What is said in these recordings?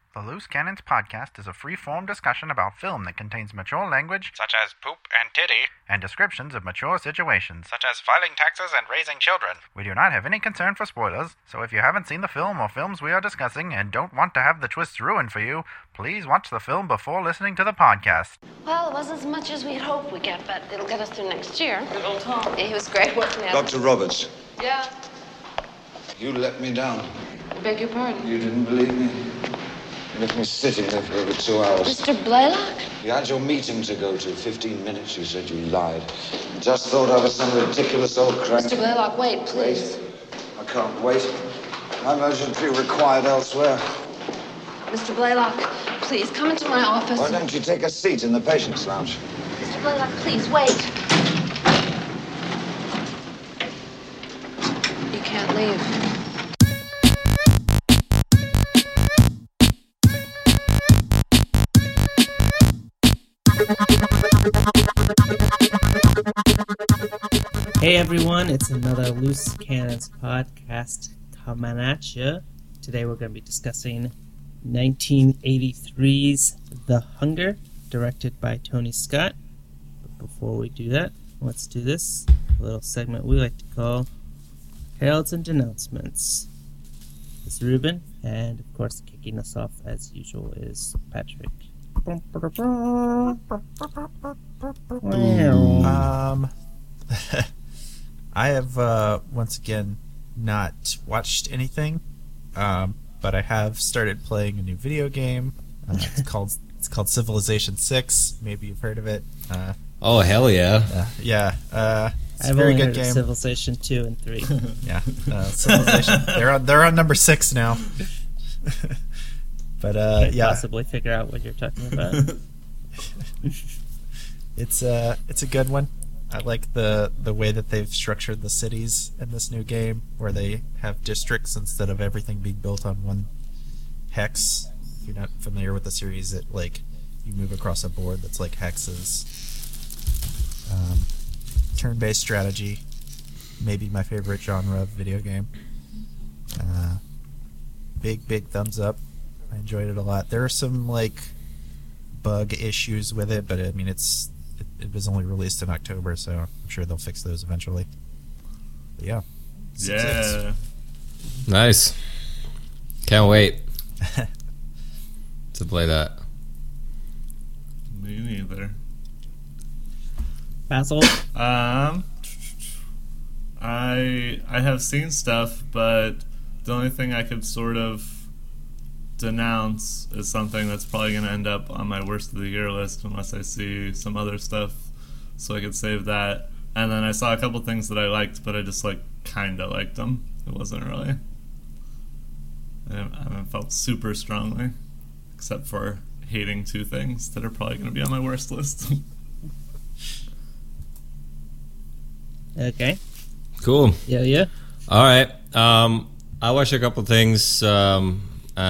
The Loose Cannons podcast is a free-form discussion about film that contains mature language, such as poop and titty, and descriptions of mature situations, such as filing taxes and raising children. We do not have any concern for spoilers, so if you haven't seen the film or films we are discussing and don't want to have the twists ruined for you, please watch the film before listening to the podcast. Well, it wasn't as much as we'd hoped we'd get, but it'll get us through next year. Good old Tom. Yeah, he was great working out. Dr. Roberts. Yeah. You let me down. I beg your pardon. You didn't believe me. You left me sitting there for over 2 hours. Mr. Blaylock? You had your meeting to go to. 15 minutes, you said. You lied. Just thought I was some ridiculous old crank. Mr. Blaylock, wait, please. Wait. I can't wait. I'm urgently required elsewhere. Mr. Blaylock, please, come into my office. Why don't you take a seat in the patient's lounge? Mr. Blaylock, please, wait. You can't leave. Hey everyone, it's another Loose Cannons podcast coming at you. Today we're going to be discussing 1983's The Hunger, directed by Tony Scott. But before we do that, let's do this little segment we like to call Heralds and Denouncements. It's Ruben, and of course kicking us off as usual is Patrick. I have once again not watched anything, but I have started playing a new video game. It's called Civilization 6. Maybe you've heard of it. Oh hell yeah! Yeah. It's I've a very only good heard game. of Civilization 2 and 3. Yeah, Civilization. They're on number 6 now. But Can't yeah, possibly figure out what you're talking about. it's a good one. I like the way that they've structured the cities in this new game, where they have districts instead of everything being built on one hex. If you're not familiar with the series, it like you move across a board that's like hexes. Turn-based strategy, maybe my favorite genre of video game. Big thumbs up. I enjoyed it a lot. There are some like bug issues with it, but I mean it was only released in October, so I'm sure they'll fix those eventually. But yeah. Yeah. Nice. Can't wait to play that. Me neither. Basil? I have seen stuff, but the only thing I could sort of denounce is something that's probably going to end up on my worst of the year list unless I see some other stuff, so I could save that. And then I saw a couple things that I liked, but I just like kind of liked them. It wasn't really, I haven't felt super strongly, except for hating two things that are probably going to be on my worst list. Okay. Cool. Yeah. All right. I watched a couple things, and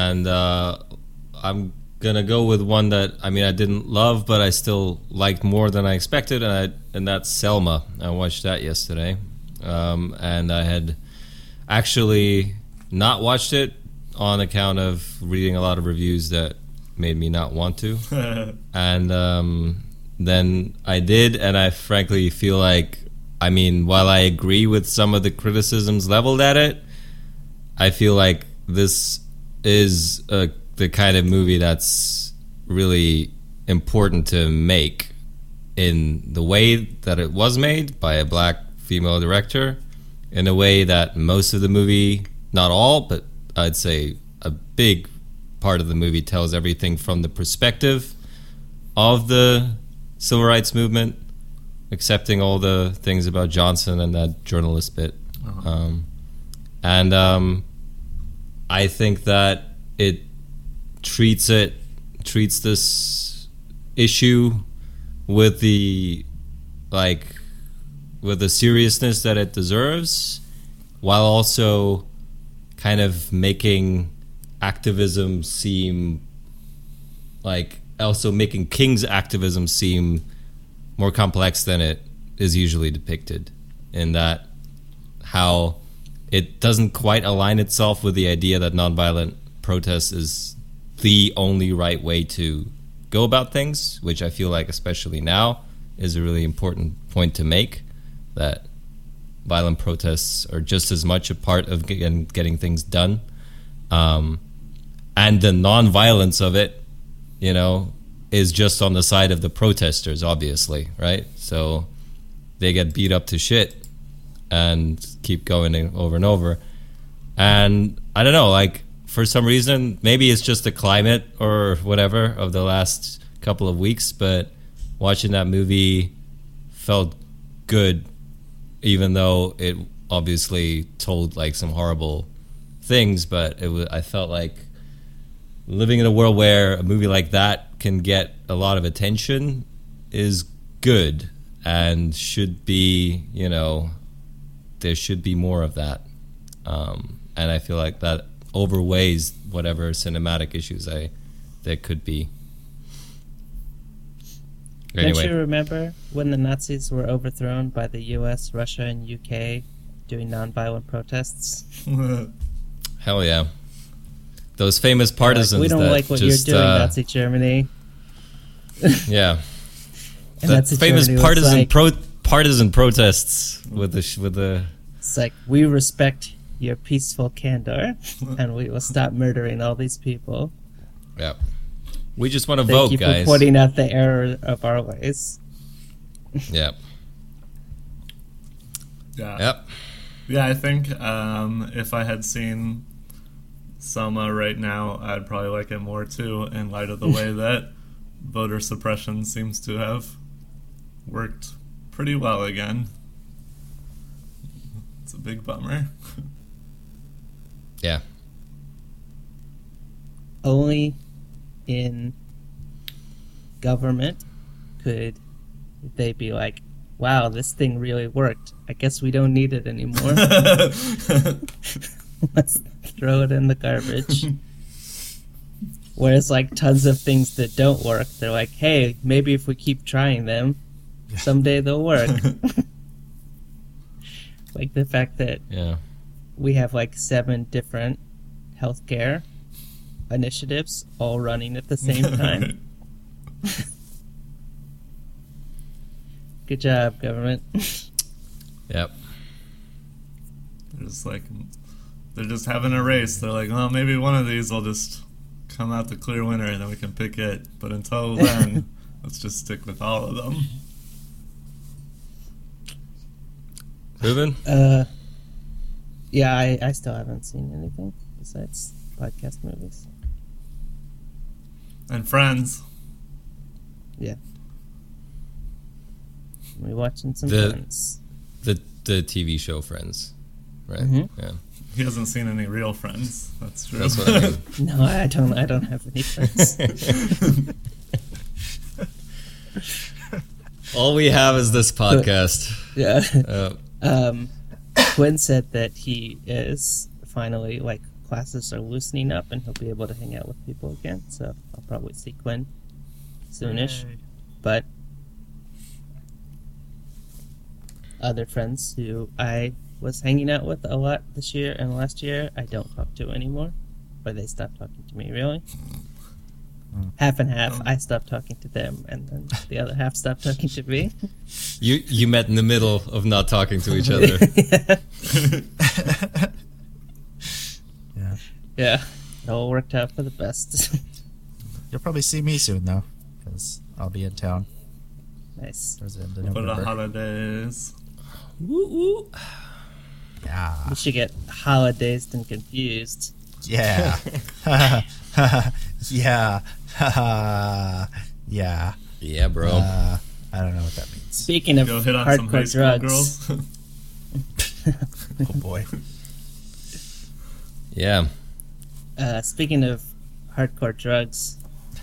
I'm gonna go with one that I didn't love, but I still liked more than I expected, and that's Selma. I watched that yesterday, and I had actually not watched it on account of reading a lot of reviews that made me not want to, and then I did, and I frankly feel like, while I agree with some of the criticisms leveled at it, I feel like this is the kind of movie that's really important to make in the way that it was made by a black female director, in a way that most of the movie, not all, but I'd say a big part of the movie tells everything from the perspective of the civil rights movement, accepting all the things about Johnson and that journalist bit. I think that it treats this issue with the seriousness that it deserves, while also kind of making activism seem making King's activism seem more complex than it is usually depicted, in that how it doesn't quite align itself with the idea that nonviolent protest is the only right way to go about things, which I feel like, especially now, is a really important point to make, that violent protests are just as much a part of getting things done. And the non-violence of it, you know, is just on the side of the protesters, obviously, right? So they get beat up to shit and keep going over and over. And I don't know, like, for some reason, maybe it's just the climate or whatever of the last couple of weeks, but watching that movie felt good, even though it obviously told like some horrible things. But I felt like living in a world where a movie like that can get a lot of attention is good and should be, you know, there should be more of that. And I feel like that overweighs whatever cinematic issues there could be. Anyway. Don't you remember when the Nazis were overthrown by the US, Russia, and UK doing nonviolent protests? Hell yeah. Those famous partisans we don't that like what just, you're doing, Nazi Germany. Yeah. And the Nazi famous Germany was partisan protests with the It's like, we respect your peaceful candor, and we will stop murdering all these people. Yeah. We just want to vote, Thank you guys. for pointing out the error of our ways. Yeah. Yeah. Yep. Yeah, I think if I had seen Selma right now, I'd probably like it more too, in light of the way that voter suppression seems to have worked pretty well again. It's a big bummer. Yeah. Only in government could they be like, wow, this thing really worked. I guess we don't need it anymore. Let's throw it in the garbage. Whereas like tons of things that don't work, they're like, hey, maybe if we keep trying them, someday they'll work. Like the fact that we have like 7 different healthcare initiatives all running at the same time. Good job, government. Yep. They're just having a race. They're like, well, maybe one of these will just come out the clear winner and then we can pick it. But until then, let's just stick with all of them. Ruben? Yeah, I still haven't seen anything besides podcast movies. And Friends. Yeah. We're watching some Friends. The TV show Friends, right? Mm-hmm. Yeah. He hasn't seen any real friends. That's true. That's what I mean. No, I don't have any friends. All we have is this podcast. Yeah. Quinn said that he is finally, like, classes are loosening up and he'll be able to hang out with people again. So I'll probably see Quinn soonish. Yay. But other friends who I was hanging out with a lot this year and last year, I don't talk to anymore. Or they stopped talking to me, really. Half and half. I stopped talking to them, and then the other half stopped talking to me. You met in the middle of not talking to each other. Yeah. It all worked out for the best. You'll probably see me soon, though, because I'll be in town. Nice. Towards the end of For the November. holidays. Woo woo. Yeah. We should get holidays and confused. Yeah. Yeah. Yeah. Yeah, bro. I don't know what that means. Speaking of Go hit on some high hardcore school drugs, girls. Oh boy. Yeah. Speaking of hardcore drugs,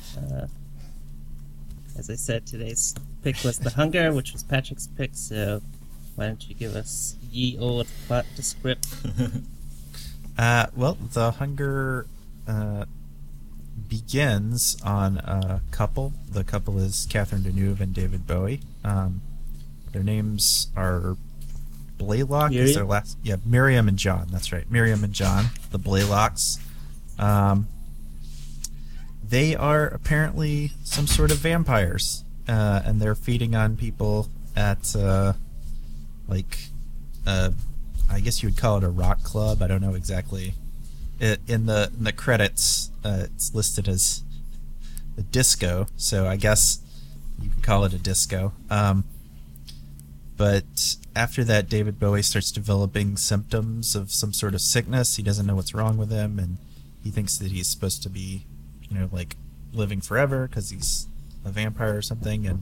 as I said, today's pick was The Hunger, which was Patrick's pick, so why don't you give us ye old plot to script? Well, The Hunger begins on a couple. The couple is Catherine Deneuve and David Bowie. Their names are Blaylock is their last. Yeah, Miriam and John. That's right, Miriam and John, the Blaylocks. they are apparently some sort of vampires, and they're feeding on people at I guess you would call it a rock club. I don't know exactly. In the credits, it's listed as a disco, so I guess you can call it a disco. But after that, David Bowie starts developing symptoms of some sort of sickness. He doesn't know what's wrong with him, and he thinks that he's supposed to be, like living forever because he's a vampire or something. And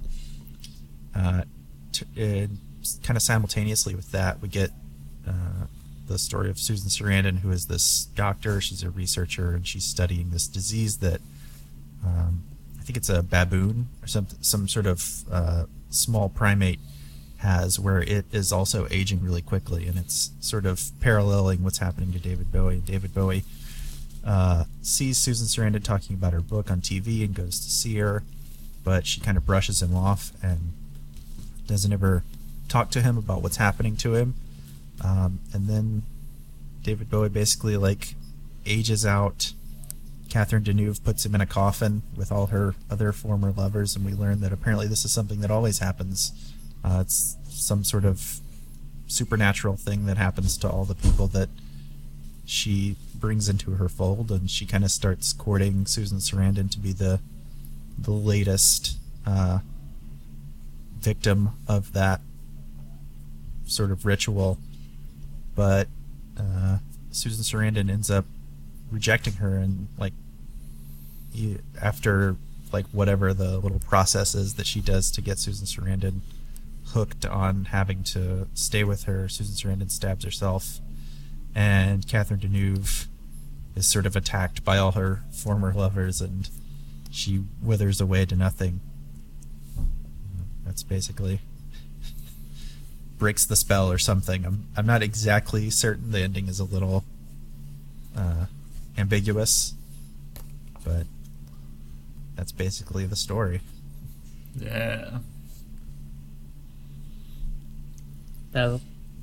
kind of simultaneously with that, we get the story of Susan Sarandon, who is this doctor. She's a researcher, and she's studying this disease that I think it's a baboon or some sort of small primate has, where it is also aging really quickly, and it's sort of paralleling what's happening to David Bowie. David Bowie sees Susan Sarandon talking about her book on TV and goes to see her, but she kind of brushes him off and doesn't ever talk to him about what's happening to him. And then David Bowie basically ages out. Catherine Deneuve puts him in a coffin with all her other former lovers, and we learn that apparently this is something that always happens. It's some sort of supernatural thing that happens to all the people that she brings into her fold, and she kind of starts courting Susan Sarandon to be the latest victim of that sort of ritual. But Susan Sarandon ends up rejecting her, and after whatever the little process is that she does to get Susan Sarandon hooked on having to stay with her, Susan Sarandon stabs herself, and Catherine Deneuve is sort of attacked by all her former lovers, and she withers away to nothing. That's basically breaks the spell or something. I'm not exactly certain. The ending is a little ambiguous, but that's basically the story. Yeah. Basil?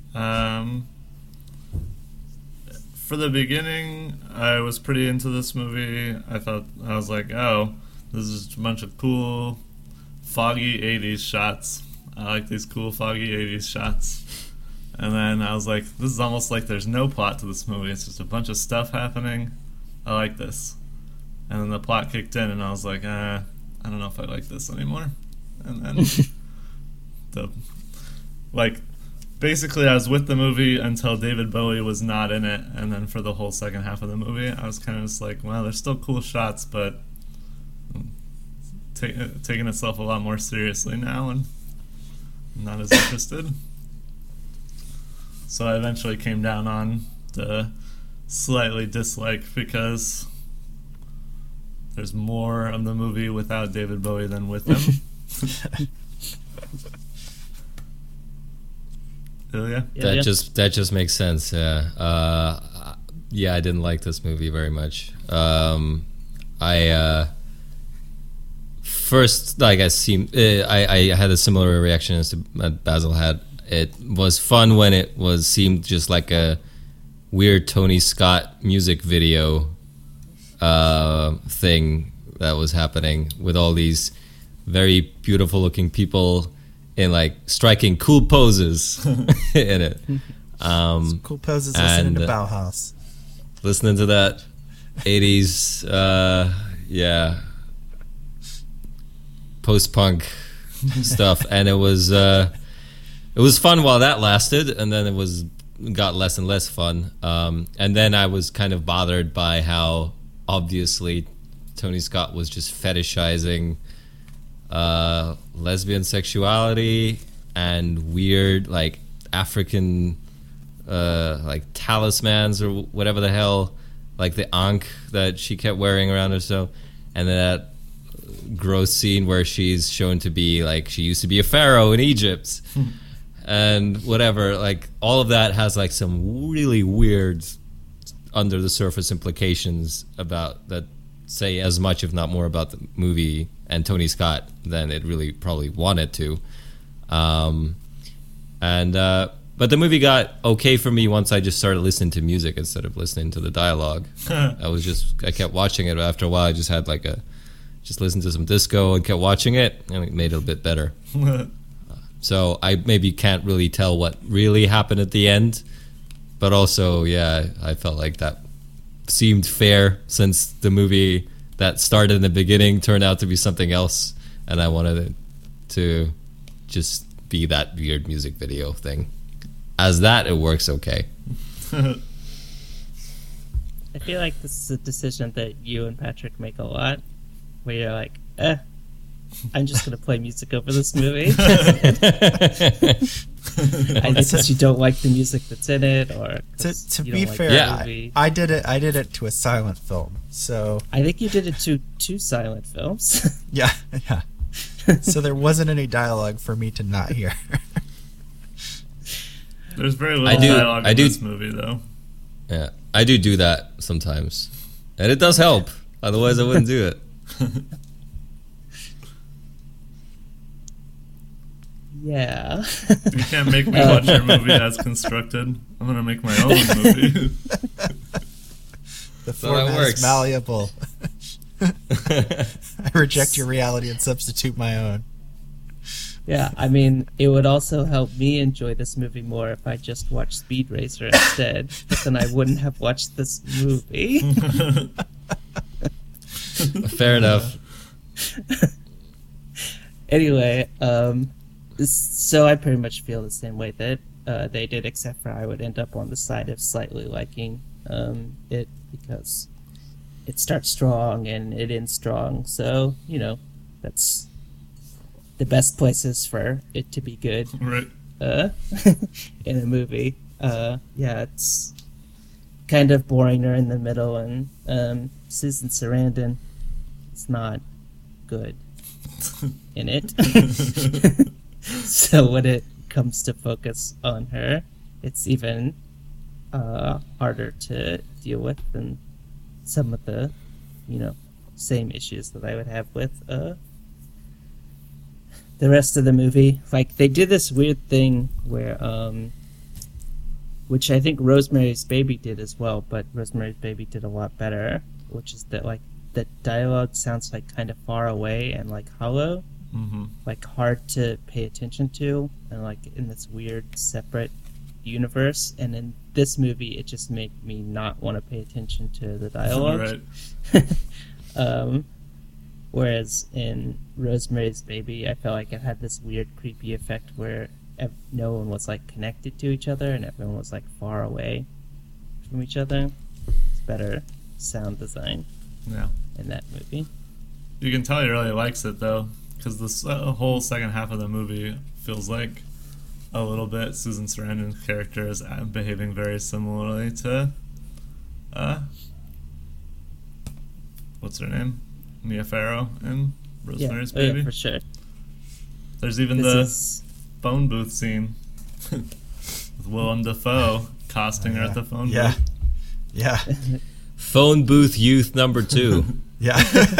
For the beginning, I was pretty into this movie. I was like, oh, this is a bunch of cool, foggy 80s shots. I like these cool, foggy 80s shots. And then I was like, this is almost like there's no plot to this movie. It's just a bunch of stuff happening. I like this. And then the plot kicked in, and I was like, I don't know if I like this anymore. And then basically I was with the movie until David Bowie was not in it, and then for the whole second half of the movie, I was kind of just like, wow, there's still cool shots, but taking itself a lot more seriously now, and I'm not as interested. So I eventually came down on the slightly dislike because there's more of the movie without David Bowie than with him. Ilya? That just makes sense. Yeah, I didn't like this movie very much. First, I had a similar reaction as Basil had. It was fun when it seemed just like a weird Tony Scott music video thing that was happening with all these very beautiful looking people in striking cool poses in it. Some cool poses listening to Bauhaus. Listening to that 80s, post-punk stuff, and it was fun while that lasted, and then it got less and less fun. And then I was kind of bothered by how obviously Tony Scott was just fetishizing lesbian sexuality and weird African talismans or whatever the hell, the ankh that she kept wearing around herself, and then that gross scene where she's shown to be she used to be a pharaoh in Egypt. And whatever, all of that has some really weird under the surface implications about that say as much, if not more, about the movie and Tony Scott than it really probably wanted to. But the movie got okay for me once I just started listening to music instead of listening to the dialogue. I kept watching it, but after a while I just had just listened to some disco and kept watching it, and it made it a bit better. So I maybe can't really tell what really happened at the end, but also, yeah, I felt like that seemed fair since the movie that started in the beginning turned out to be something else, and I wanted it to just be that weird music video thing. As that, it works okay. I feel like this is a decision that you and Patrick make a lot, where you're like, I'm just going to play music over this movie. I think because you don't like the music that's in it, or to you be don't like fair, the movie. I did it to a silent film. So I think you did it to two silent films. yeah. So there wasn't any dialogue for me to not hear. There's very little dialogue in this movie, though. Yeah, I do that sometimes, and it does help. Otherwise, I wouldn't do it. Yeah. You can't make me watch your movie as constructed. I'm gonna make my own movie. The format is malleable. I reject your reality and substitute my own. Yeah, I mean, it would also help me enjoy this movie more if I just watched Speed Racer instead, but then I wouldn't have watched this movie. Fair enough. Anyway, so I pretty much feel the same way that they did, except for I would end up on the side of slightly liking it because it starts strong and it ends strong. So, that's the best places for it to be good. Right. In a movie. Yeah, it's kind of boringer in the middle, and Susan Sarandon is not good in it. So when it comes to focus on her, it's even harder to deal with than some of the, same issues that I would have with the rest of the movie. Like, they did this weird thing where, which I think Rosemary's Baby did as well, but Rosemary's Baby did a lot better, which is that, like, the dialogue sounds, like, kind of far away and, like, hollow. Mm-hmm. Like, hard to pay attention to, and, like, in this weird separate universe. And in this movie, it just made me not want to pay attention to the dialogue. Right. Whereas in Rosemary's Baby, I felt like it had this weird creepy effect where no one was, like, connected to each other and everyone was, like, far away from each other. It's better sound design in that movie. You can tell he really likes it, though, because this whole second half of the movie feels like a little bit Susan Sarandon's character is behaving very similarly to what's her name? Mia Farrow in Rosemary's Baby. Yeah, for sure. There's even the phone booth scene with Willem Dafoe costing her at the phone booth. Yeah. Phone booth youth number 2. Yeah.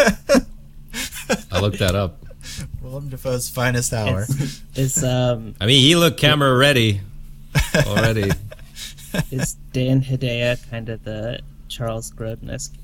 I looked that up. Willem Dafoe's finest hour. I mean, he looked camera ready already. Is Dan Hedaya kind of the Charles Grodin-esque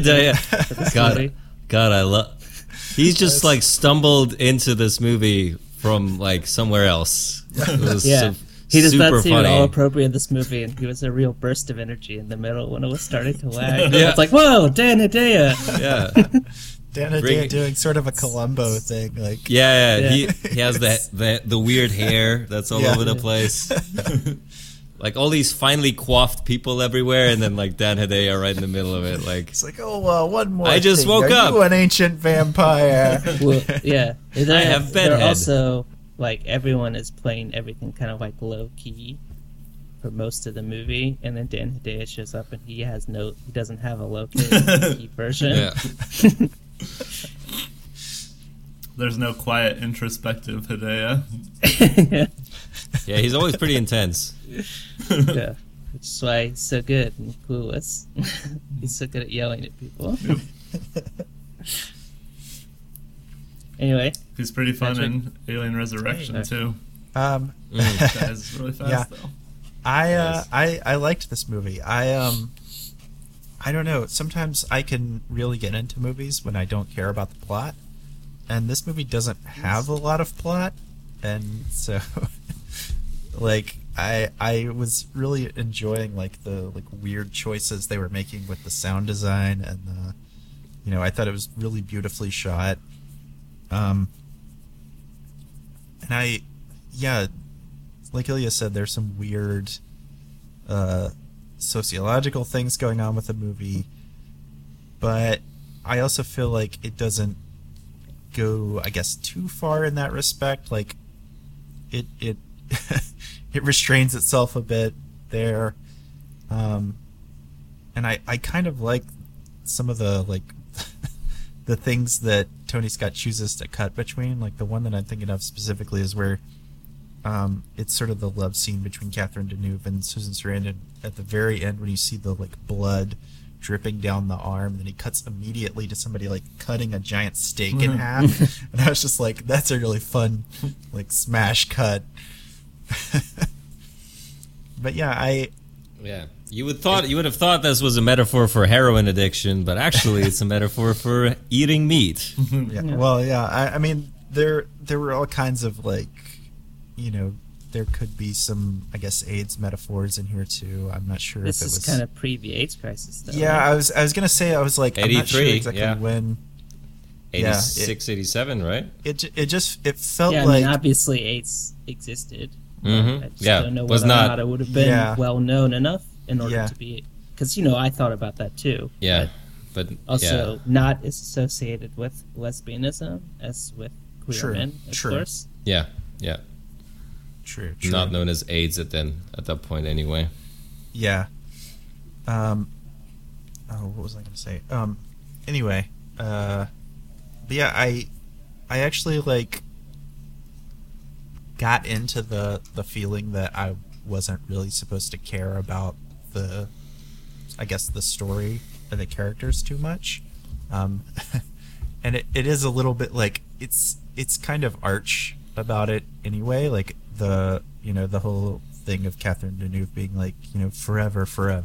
God, I love. He's just like stumbled into this movie from like somewhere else. It was he does not seem funny. all appropriate in this movie, and he was a real burst of energy in the middle when it was starting to lag. Yeah. It's like, whoa, Dan Hedaya. Yeah. Dan Hedaya doing sort of a Columbo thing, like He has the weird hair that's all over the place. Like all these finely coiffed people everywhere, and then like Dan Hedaya right in the middle of it. Like it's like, one more. I just thing. woke Are up. You an ancient vampire. Well, yeah, I have they're bedhead. also like everyone is playing everything kind of like low key for most of the movie, and then Dan Hedaya shows up and he doesn't have a low key version. Yeah. There's no quiet, introspective Hedaya. Yeah, he's always pretty intense. Yeah, which is why he's so good and clueless. He's so good at yelling at people. Anyway, he's pretty fun Patrick? in Alien Resurrection too. That is really fast though. I liked this movie. I I don't know. Sometimes I can really get into movies when I don't care about the plot, and this movie doesn't have a lot of plot, and so like I was really enjoying like the weird choices they were making with the sound design, and I thought it was really beautifully shot. And like Ilya said, there's some weird sociological things going on with the movie, but I also feel like it doesn't go, I guess, too far in that respect. Like it it restrains itself a bit there, and I kind of like some of the the things that Tony Scott chooses to cut between. Like the one that I'm thinking of specifically is where it's sort of the love scene between Catherine Deneuve and Susan Sarandon at the very end, when you see the blood dripping down the arm, and then he cuts immediately to somebody cutting a giant steak in half, and I was just like, that's a really fun smash cut. But yeah, you would have thought this was a metaphor for heroin addiction, but actually it's a metaphor for eating meat. Well, I mean, there were all kinds of there could be some, I guess, AIDS metaphors in here too. I'm not sure this if it was... This is kind of pre the AIDS crisis, though. Yeah, right? I was gonna say, I was like, 83, I'm not sure exactly when. 86, 87, right? It felt I like... mean, obviously AIDS existed. Mm-hmm. I just don't know whether or not it would have been well known enough in order to be... Because, I thought about that too. Yeah, but also not as associated with lesbianism as with queer men, of course. Yeah. True. Not known as AIDS at that point anyway. Yeah. What was I going to say? Anyway, but yeah, I actually got into the feeling that I wasn't really supposed to care about the story and the characters too much. And it is a little bit it's kind of arch about it anyway, the whole thing of Catherine Deneuve being forever,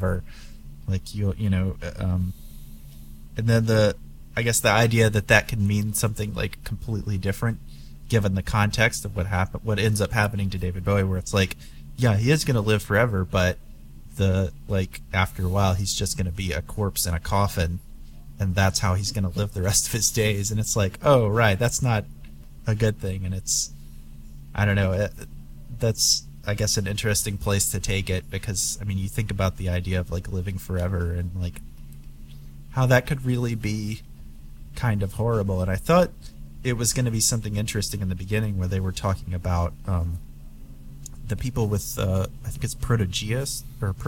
and then the idea that can mean something completely different given the context of what ends up happening to David Bowie, where it's he is going to live forever, but after a while he's just going to be a corpse in a coffin, and that's how he's going to live the rest of his days. And it's oh right, that's not a good thing. And it's, I don't know, that's, I guess, an interesting place to take it, because I mean, you think about the idea of living forever and how that could really be kind of horrible. And I thought it was going to be something interesting in the beginning, where they were talking about the people with I think it's protogenesis,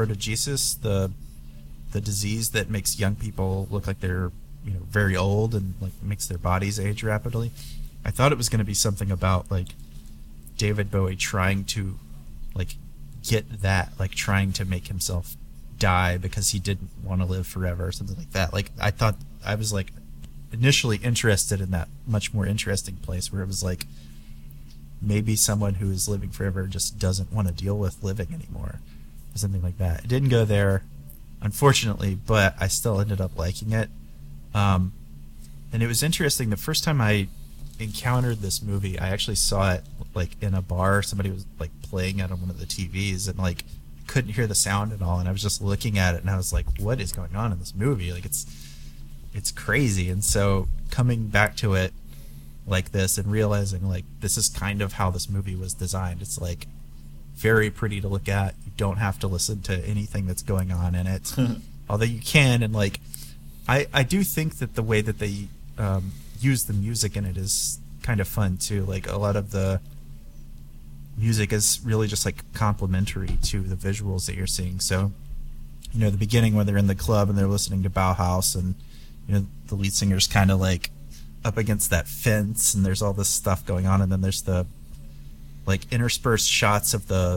the disease that makes young people look like they're very old and makes their bodies age rapidly. I thought it was going to be something about David Bowie trying to get that, trying to make himself die because he didn't want to live forever or something like that. I thought, I was initially interested in that much more interesting place, where it was maybe someone who is living forever just doesn't want to deal with living anymore or something like that. It didn't go there, unfortunately, but I still ended up liking it. And it was interesting, the first time I encountered this movie, I actually saw it in a bar. Somebody was playing it on one of the TVs, and couldn't hear the sound at all, and I was just looking at it, and I was like, what is going on in this movie? It's crazy. And so coming back to it like this and realizing this is kind of how this movie was designed, it's very pretty to look at. You don't have to listen to anything that's going on in it, although you can. And I do think that the way that they use the music in it is kind of fun too. A lot of the music is really just complementary to the visuals that you're seeing. So the beginning, when they're in the club and they're listening to Bauhaus, and the lead singer's kind of up against that fence, and there's all this stuff going on, and then there's the interspersed shots of the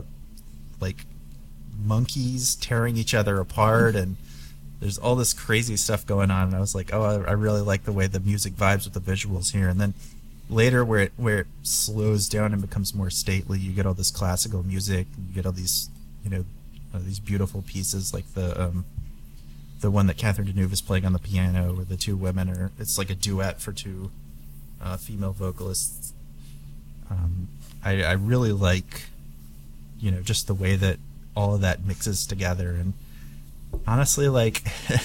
monkeys tearing each other apart, and there's all this crazy stuff going on. And I was I really like the way the music vibes with the visuals here. And then later, where it slows down and becomes more stately, you get all this classical music, you get all these these beautiful pieces, the one that Catherine Deneuve is playing on the piano, where the two women are, it's like a duet for two female vocalists. I really like, just the way that all of that mixes together, and honestly, like,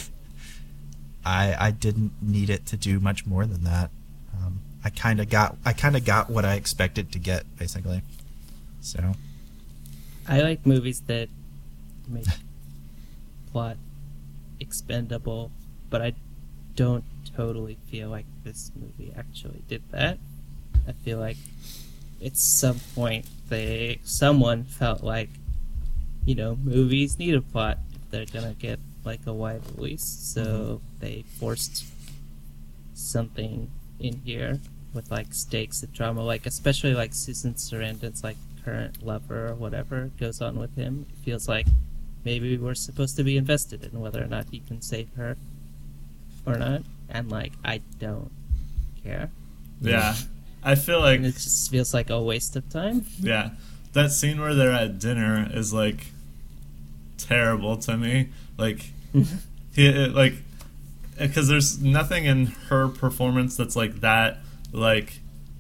I didn't need it to do much more than that. I kind of got what I expected to get, basically. So I like movies that make plot expendable, but I don't totally feel like this movie actually did that. I feel like at some point someone felt like, movies need a plot if they're gonna get like a wide release, so they forced something in here with like stakes and drama, like especially like Susan Sarandon's like current lover or whatever goes on with him. It feels like maybe we're supposed to be invested in whether or not he can save her or not, and like I don't care. Yeah, I feel like and it just feels like a waste of time. Yeah, that scene where they're at dinner is like terrible to me. Like because there's nothing in her performance that's like that, like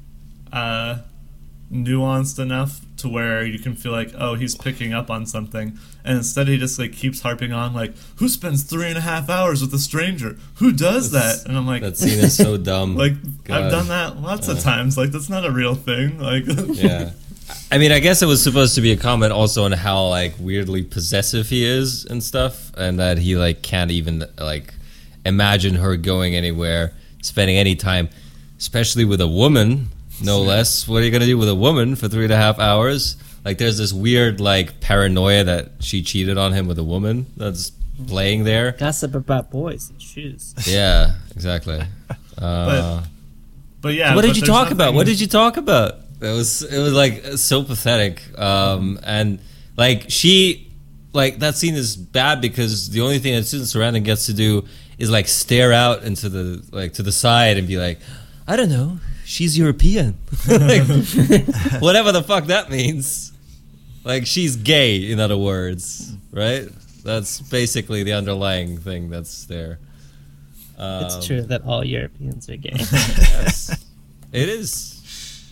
nuanced enough to where you can feel like, oh, he's picking up on something, and instead he just like keeps harping on like, who spends 3.5 hours with a stranger, who does that? And I'm like, that scene is so dumb. Like, God. I've done that lots of times. Like, that's not a real thing. Like, yeah, I mean, I guess it was supposed to be a comment also on how like weirdly possessive he is and stuff, and that he like can't even like imagine her going anywhere, spending any time, especially with a woman, no less. What are you gonna do with a woman for 3.5 hours? Like, there's this weird like paranoia that she cheated on him with a woman that's playing there. Gossip about boys and shoes. Yeah, exactly. but yeah. What did you talk about? What did you talk about? It was like so pathetic. And like that scene is bad because the only thing that Susan Sarandon gets to do is like stare out into the like to the side and be like, I don't know, she's European. Like, whatever the fuck that means. Like, she's gay, in other words, right? That's basically the underlying thing that's there. It's true that all Europeans are gay. Yes, it is.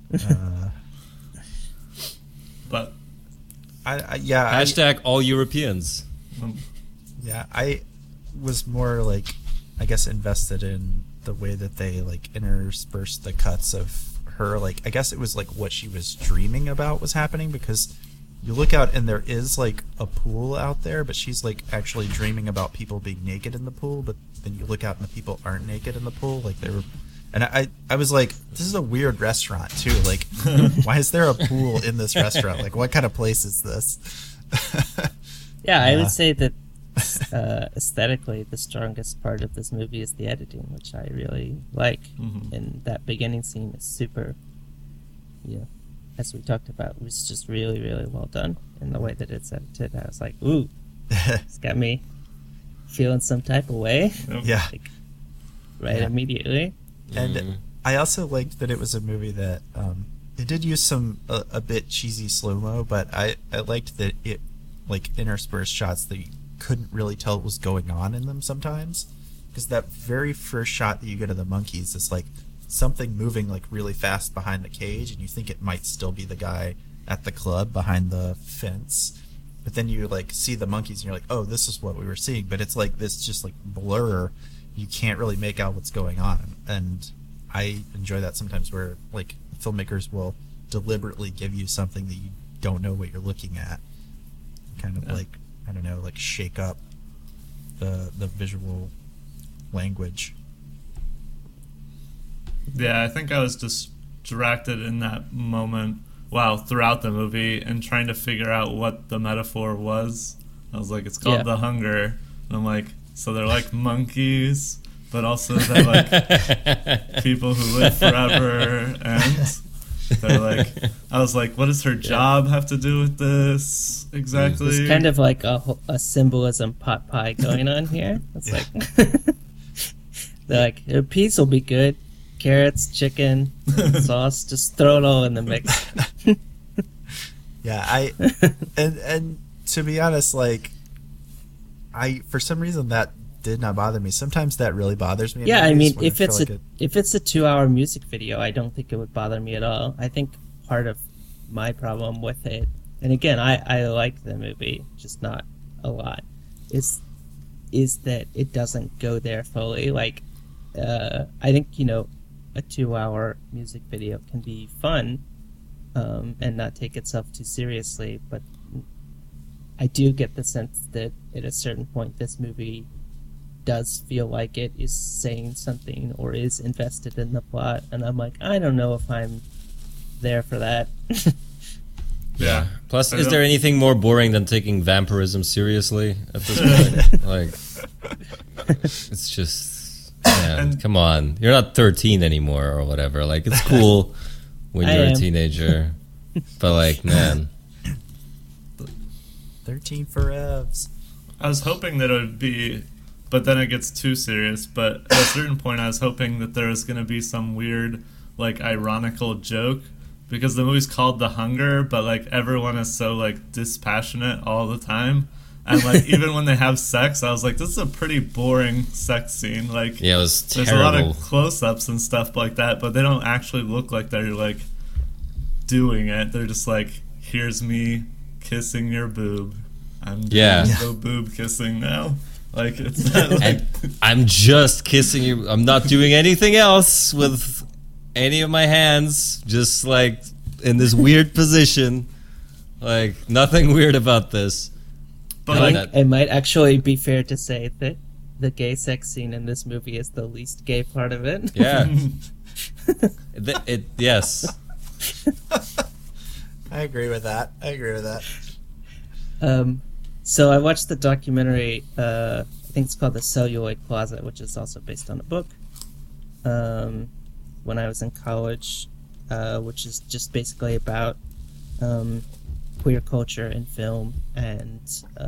But Hashtag all Europeans. Yeah, I was more like, I guess, invested in the way that they like interspersed the cuts of her. Like, I guess it was like what she was dreaming about was happening, because you look out and there is like a pool out there, but she's like actually dreaming about people being naked in the pool. But then you look out and the people aren't naked in the pool, like they were. And I was like, this is a weird restaurant too. Like, why is there a pool in this restaurant? Like, what kind of place is this? Yeah, I would say that aesthetically, the strongest part of this movie is the editing, which I really like. And that beginning scene is super, as we talked about, it was just really, really well done. And the way that it's edited, I was like, ooh, it's got me feeling some type of way. Yeah. Like, immediately. And I also liked that it was a movie that it did use some a bit cheesy slow-mo, but I liked that it like interspersed shots that you couldn't really tell what was going on in them sometimes, because that very first shot that you get of the monkeys is like something moving like really fast behind the cage, and you think it might still be the guy at the club behind the fence, but then you like see the monkeys and you're like, oh, this is what we were seeing, but it's like this just like blur. You can't really make out what's going on, and I enjoy that sometimes where like filmmakers will deliberately give you something that you don't know what you're looking at, kind of like, I don't know, like shake up the visual language. Yeah, I think I was distracted in that moment, throughout the movie, and trying to figure out what the metaphor was. I was like, it's called The Hunger, and I'm like, so they're like monkeys, but also they're like people who live forever, and they're like, I was like, what does her job have to do with this exactly? It's kind of like a symbolism pot pie going on here. It's like they're like, peas will be good, carrots, chicken, sauce, just throw it all in the mix. Yeah, and to be honest, like, for some reason that did not bother me. Sometimes that really bothers me. in Yeah, I movies mean, when if feel it's like if it's a 2-hour music video, I don't think it would bother me at all. I think part of my problem with it, and again, I like the movie, just not a lot, is that it doesn't go there fully. Like, I think, a 2-hour music video can be fun, and not take itself too seriously, but I do get the sense that at a certain point this movie does feel like it is saying something or is invested in the plot, and I'm like, I don't know if I'm there for that. Yeah. Plus, is there anything more boring than taking vampirism seriously at this point? Like, it's just, man, come on. You're not 13 anymore or whatever. Like, it's cool when you're a teenager, but like, man. 13 forevs. I was hoping that it would be, but then it gets too serious. But at a certain point, I was hoping that there was going to be some weird, like, ironical joke, because the movie's called The Hunger, but like everyone is so like dispassionate all the time, and like even when they have sex, I was like, this is a pretty boring sex scene. Like, yeah, it was there's terrible. a lot of close-ups and stuff like that, but they don't actually look like they're like doing it. They're just like, here's me kissing your boob. I'm doing no boob kissing now. Like, it's not like... And I'm just kissing you. I'm not doing anything else with any of my hands. Just like in this weird position. Like, nothing weird about this. But I think it might actually be fair to say that the gay sex scene in this movie is the least gay part of it. Yeah. Yes. I agree with that. So I watched the documentary, I think it's called The Celluloid Closet, which is also based on a book, when I was in college, which is just basically about queer culture in film and,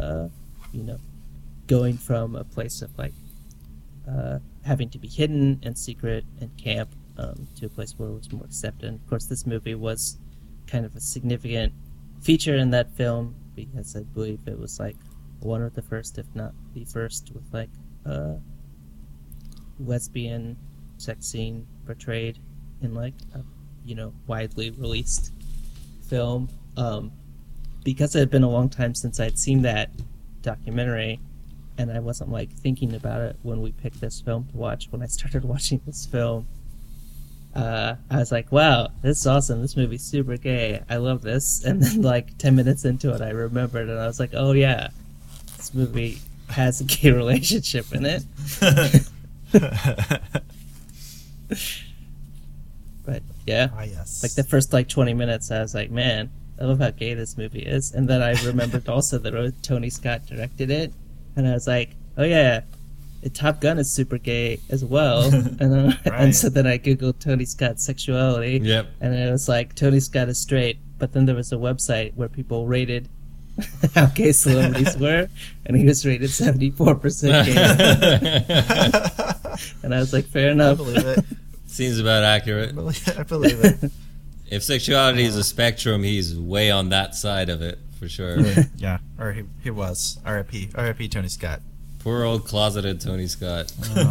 going from a place of like having to be hidden and secret and camp to a place where it was more accepted. And of course, this movie was kind of a significant feature in that film, because I believe it was like one of the first, if not the first, with like a lesbian sex scene portrayed in like a widely released film. Because it had been a long time since I'd seen that documentary, and I wasn't like thinking about it when we picked this film to watch. When I started watching this film, I was like, wow, this is awesome. This movie's super gay. I love this. And then like 10 minutes into it, I remembered, and I was like, oh yeah, this movie has a gay relationship in it. But yeah, yes. Like the first like 20 minutes, I was like, man, I love how gay this movie is. And then I remembered also that Tony Scott directed it, and I was like, oh yeah, Top Gun is super gay as well. And then, and so then I googled Tony Scott's sexuality. Yep. And it was like, Tony Scott is straight, but then there was a website where people rated how gay celebrities were, and he was rated 74% gay. And I was like, fair enough. I believe it. Seems about accurate. I believe it. If sexuality is a spectrum, he's way on that side of it, for sure. Yeah, or he was. R.I.P. Tony Scott. Poor old closeted Tony Scott.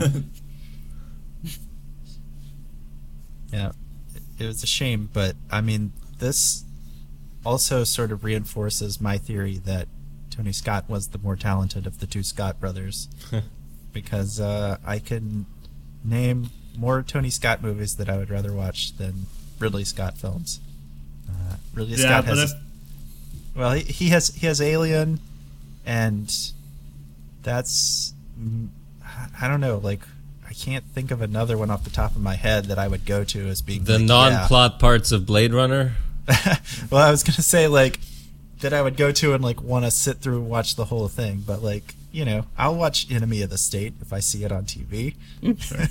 Yeah, it was a shame, but I mean, this also sort of reinforces my theory that Tony Scott was the more talented of the two Scott brothers, because I can name more Tony Scott movies that I would rather watch than Ridley Scott films. Ridley Scott has, he has Alien, and that's, I don't know, like, I can't think of another one off the top of my head that I would go to as being the like, non-plot parts of Blade Runner. Well, I was gonna say like that I would go to and like want to sit through and watch the whole thing, but like, I'll watch Enemy of the State if I see it on TV. Sure.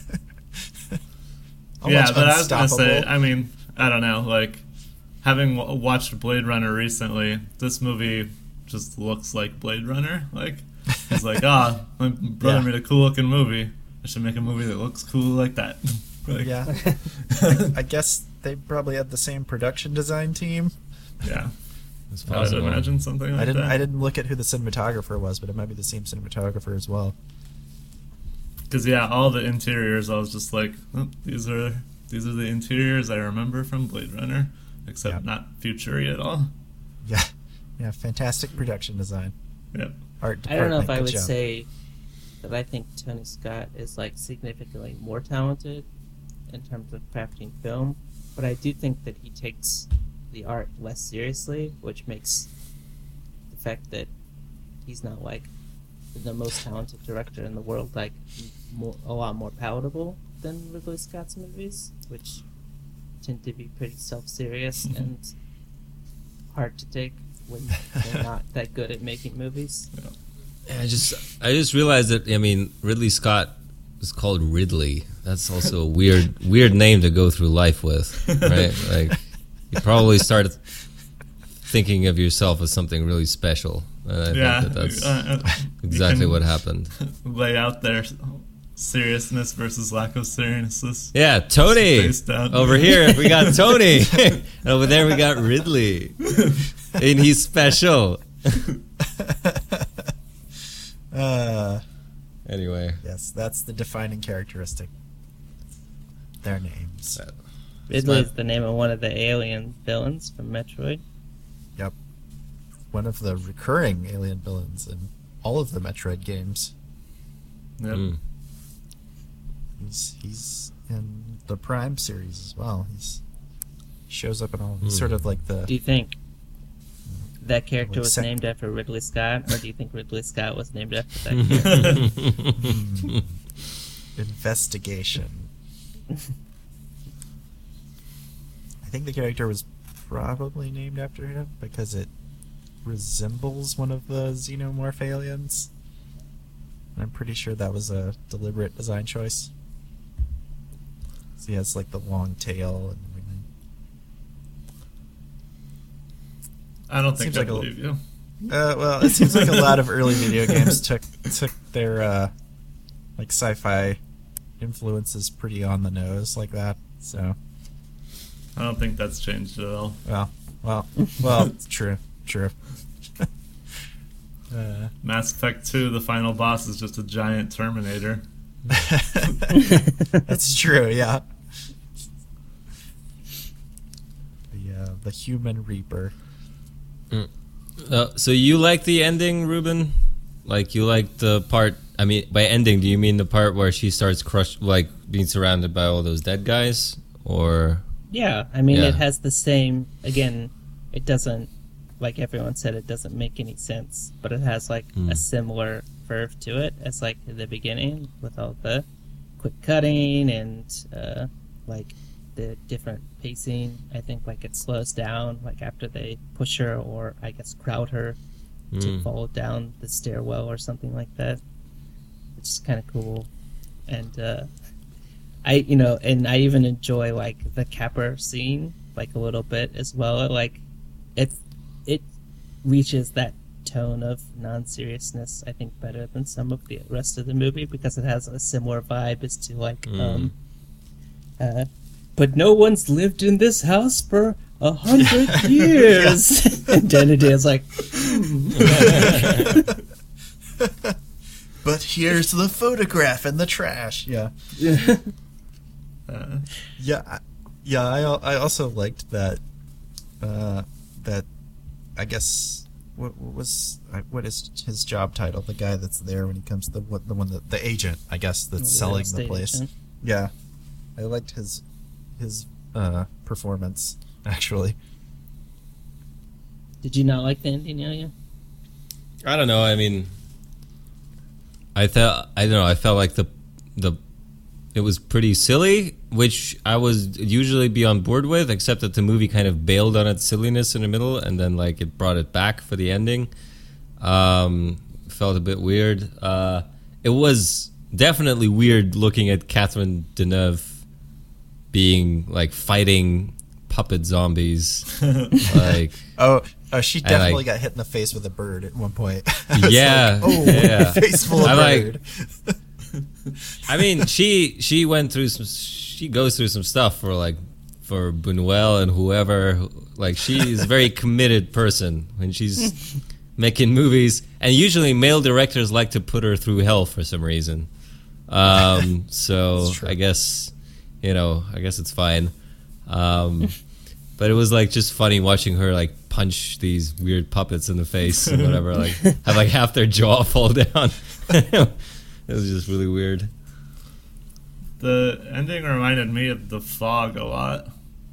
Yeah, but I was gonna say, I mean, I don't know, like, having watched Blade Runner recently, this movie just looks like Blade Runner. Like, it's like, my brother made a cool looking movie. I should make a movie that looks cool like that. Like, yeah. I guess they probably had the same production design team. Yeah. It's I would possible. imagine something like I that. didn't look at who the cinematographer was, but it might be the same cinematographer as well. Because yeah, all the interiors, I was just like, oh, these are the interiors I remember from Blade Runner, except Yep. not Futury at all. Yeah, yeah, fantastic production design. Yep. Art I don't know department. if I good would job. say that I think Tony Scott is like significantly more talented in terms of crafting film, but I do think that he takes the art less seriously, which makes the fact that he's not like the most talented director in the world like a lot more palatable than Ridley Scott's movies, which tend to be pretty self-serious and hard to take when they're not that good at making movies. I just realized that, I mean, Ridley Scott is called Ridley. That's also a weird name to go through life with, right? Like, you probably started thinking of yourself as something really special. And I think that's exactly what happened. Lay out their seriousness versus lack of seriousness. Yeah, Tony! Spaced out. Over here, we got Tony! And over there, we got Ridley. And he's special. Anyway. Yes, that's the defining characteristic. Their names. Ridley is the name of one of the alien villains from Metroid. Yep. One of the recurring alien villains in all of the Metroid games. Yep. He's in the Prime series as well. He shows up in all. He's sort of like the. Do you think that character was Sec- named after Ridley Scott, or do you think Ridley Scott was named after that character? Investigation. I think the character was probably named after him because it resembles one of the xenomorph aliens. And I'm pretty sure that was a deliberate design choice. So he has like the long tail and everything. I don't think Seems I like believe you. Well, it seems like a lot of early video games took their like sci-fi influences pretty on the nose like that. So, I don't think that's changed at all. well, true. Mass Effect 2, the final boss is just a giant Terminator. That's true. Yeah. The Human Reaper. So you like the ending, Ruben? Like, you like the part... I mean, by ending, do you mean the part where she starts like, being surrounded by all those dead guys? Or... Yeah, I mean, Yeah. it has the same... Again, it doesn't... Like everyone said, it doesn't make any sense, but it has, like, a similar verve to it as, like, the beginning, with all the quick cutting and, like, the different pacing. I think, like, it slows down, like, after they push her or, I guess, crowd her to fall down the stairwell or something like that, which is kind of cool. And, I even enjoy, like, the capper scene, like, a little bit as well. Like, it reaches that tone of non-seriousness, I think, better than some of the rest of the movie, because it has a similar vibe as to, like, but no one's lived in this house for 100 years. And Danny is like, But here's the photograph in the trash. Yeah. I also liked that. That, I guess, what is his job title? The guy that's there when he comes, the agent, I guess, that's selling the estate place. agent. Yeah, I liked his performance actually. Did you not like the ending, Ilya? I don't know. I mean, I felt like the it was pretty silly, which I was usually be on board with, except that the movie kind of bailed on its silliness in the middle, and then like it brought it back for the ending. Felt a bit weird. It was definitely weird looking at Catherine Deneuve being like fighting puppet zombies, like. She definitely got hit in the face with a bird at one point. Yeah, yeah. Face full of bird. I mean, she went through some. She goes through some stuff for like for Buñuel and whoever. Like, she's a very committed person when she's making movies. And usually male directors like to put her through hell for some reason. So I guess, I guess it's fine. But it was like just funny watching her like punch these weird puppets in the face and whatever, like have like half their jaw fall down. It was just really weird. The ending reminded me of The Fog a lot.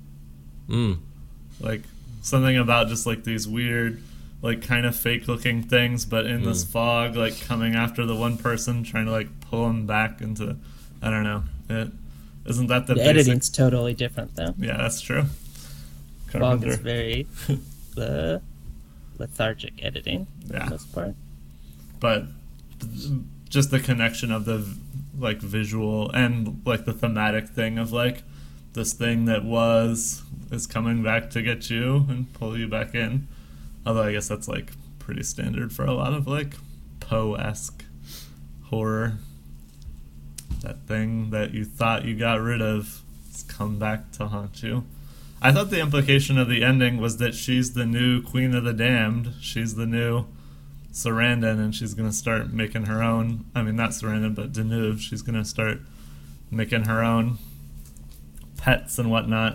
Like something about just like these weird, like kind of fake looking things, but in this fog, like coming after the one person, trying to like pull him back into, I don't know. Isn't that the basic... editing's totally different though. Yeah, that's true. Fog is very lethargic editing for the most part. But just the connection of the like visual and like the thematic thing of like this thing that is coming back to get you and pull you back in. Although I guess that's like pretty standard for a lot of like Poe-esque horror. That thing that you thought you got rid of has come back to haunt you. I thought the implication of the ending was that she's the new Queen of the Damned. She's the new Sarandon, and she's going to start making her own... I mean, not Sarandon, but Deneuve. She's going to start making her own pets and whatnot.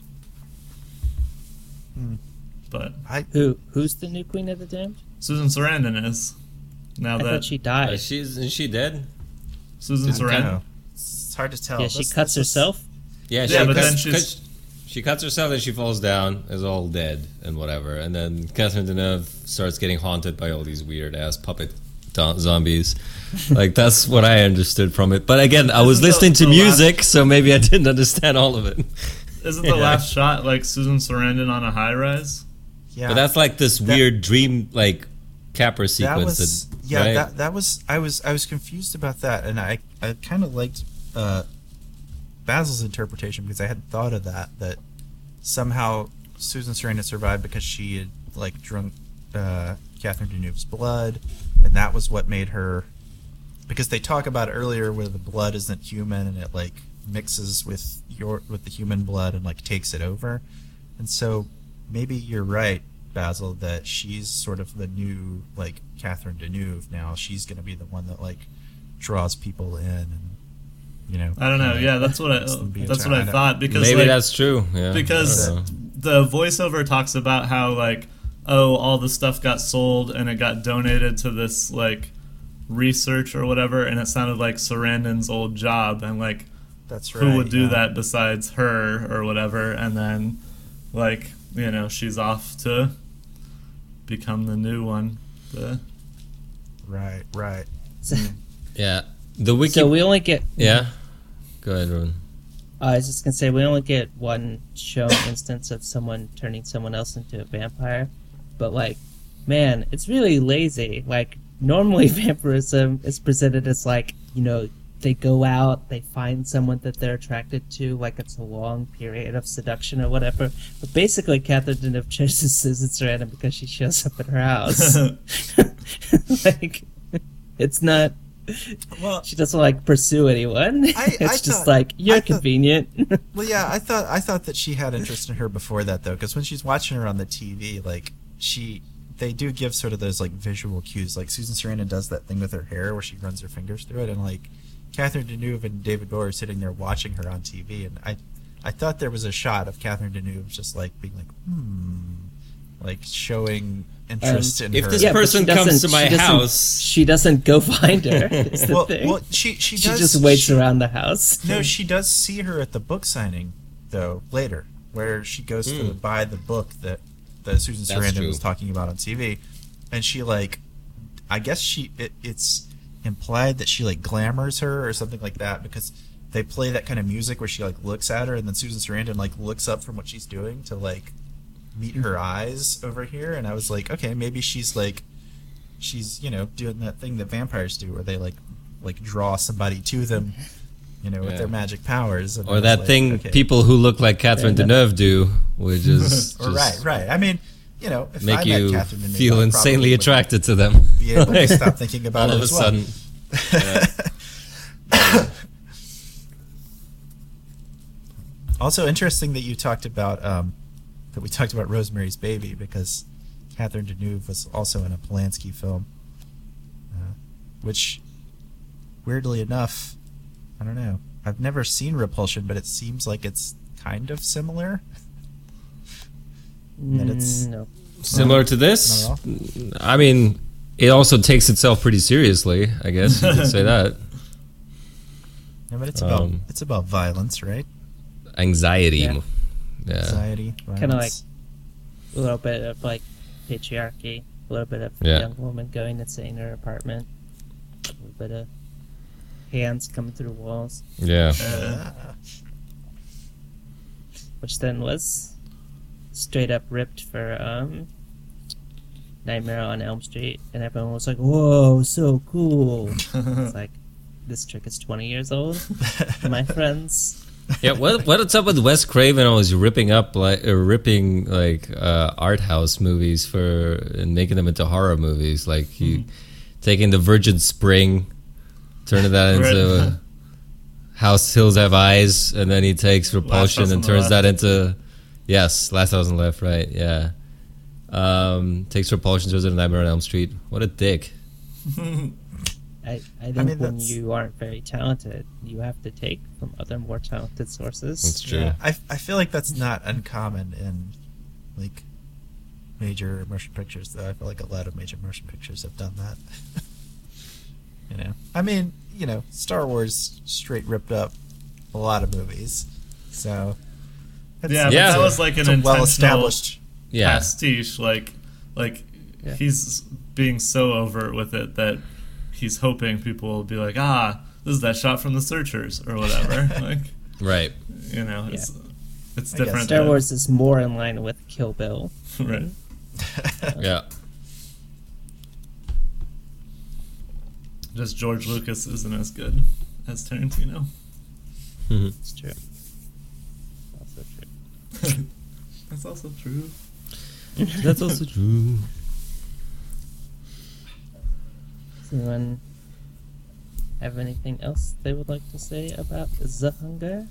But Who's the new Queen of the Damned? Susan Sarandon is. I thought she died. Is she dead? Susan Sarandon? It's hard to tell. Yeah, she cuts herself? Yeah, she cuts herself and she falls down, is all dead and whatever. And then Catherine Deneuve starts getting haunted by all these weird-ass puppet zombies. Like, that's what I understood from it. But again, I was listening to music, so maybe I didn't understand all of it. Isn't the last shot, like, Susan Sarandon on a high-rise? Yeah. But that's like this weird dream, like, Capra sequence. That was I was confused about that, and I kind of liked Basil's interpretation because I hadn't thought of that somehow Susan Sarandon survived because she had like drunk Catherine Deneuve's blood, and that was what made her, because they talk about earlier where the blood isn't human and it like mixes with the human blood and like takes it over, and so maybe you're right, Basil, that she's sort of the new like Catherine Deneuve now. She's going to be the one that like draws people in, and I don't know. Yeah, that's what I thought, because maybe like, that's true. Yeah, because the voiceover talks about how like, oh, all the stuff got sold and it got donated to this like research or whatever, and it sounded like Sarandon's old job, and like, that's right, who would do that besides her or whatever, and then like, she's off to become the new one. Right. Yeah. The So we only get... Yeah? Go ahead, Ron. I was just going to say, we only get one shown instance of someone turning someone else into a vampire. But, like, man, it's really lazy. Like, normally vampirism is presented as, like, they go out, they find someone that they're attracted to, like it's a long period of seduction or whatever. But basically, Catherine Deneuve chooses Susan Sarandon because she shows up at her house. Like, it's not... Well, she doesn't like pursue anyone. It's just like, you're convenient. Well, yeah, I thought that she had interest in her before that though, because when she's watching her on the TV, like they do give sort of those like visual cues. Like Susan Sarandon does that thing with her hair where she runs her fingers through it, and like Catherine Deneuve and David Bowie are sitting there watching her on TV, and I thought there was a shot of Catherine Deneuve just like being like, like showing interest in her. If this person comes to my house, she doesn't go find her. Is the thing. Well, she just waits around the house. No, she does see her at the book signing though later, where she goes to buy the book that Susan Sarandon was talking about on TV, and she like, I guess it's implied that she like glamours her or something like that, because they play that kind of music where she like looks at her, and then Susan Sarandon like looks up from what she's doing to like meet her eyes over here, and I was like, okay, maybe she's doing that thing that vampires do where they like draw somebody to them, with their magic powers, or that thing people who look like Catherine Deneuve do, which is right. I mean, if make I you met Catherine Deneuve, feel insanely attracted to them. Be able to stop thinking about all it of a sudden. Also interesting that you talked about that we talked about Rosemary's Baby, because Catherine Deneuve was also in a Polanski film, which, weirdly enough, I don't know. I've never seen Repulsion, but it seems like it's kind of similar. And it's No. Similar to this? Not I mean, it also takes itself pretty seriously, I guess you could say that. yeah, but it's about violence, right? Anxiety. Yeah. Yeah. Anxiety, violence. Kind of like a little bit of like patriarchy, a little bit of Yeah. a young woman going insane in her apartment, a little bit of hands coming through walls, Yeah. which then was straight up ripped for Nightmare on Elm Street, and everyone was like, "Whoa, so cool!" It's like, this trick is 20 years old, my friends. Yeah, what's up with Wes Craven always ripping art house movies and making them into horror movies? Like he taking The Virgin Spring, turning that into House Hills Have Eyes, and then he takes Repulsion House on and the turns Left. that into Last House on the Left, right? Yeah, takes Repulsion, turns it into Nightmare on Elm Street. What a dick! I think mean, when that's- you aren't very talented, you have to take from other more talented sources. That's true. Yeah, I feel like that's not uncommon in like major motion pictures, though. I feel like a lot of major motion pictures have done that. I mean, Star Wars straight ripped up a lot of movies, so Yeah, Yeah. but that was like it's an a intentional well-established. Yeah, pastiche. Like Yeah. he's being so overt with it that he's hoping people will be like, this is that shot from The Searchers or whatever. Like, right. it's I guess different. Star than- Wars is more in line with Kill Bill. right? Yeah. Just George Lucas isn't as good as Tarantino. It's true. Also true. That's also true. That's also true. Does anyone have anything else they would like to say about The Hunger?